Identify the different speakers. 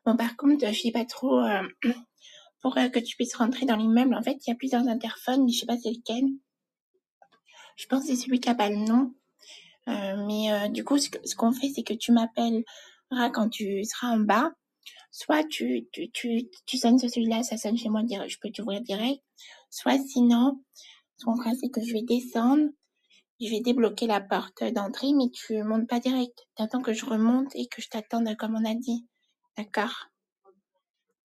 Speaker 1: Bon, par contre, je sais pas trop pour que tu puisses rentrer dans l'immeuble. En fait, il y a plusieurs interphones, mais je sais pas c'est lequel. Je pense que c'est celui qui a pas le nom. Mais du coup, ce qu'on fait, c'est que tu m'appelleras quand tu seras en bas. Soit tu sonnes sur celui-là, ça sonne chez moi, je peux t'ouvrir direct. Soit sinon, ce qu'on fera, c'est que je vais descendre, je vais débloquer la porte d'entrée, mais tu montes pas direct. T'attends que je remonte et que je t'attende comme on a dit. D'accord?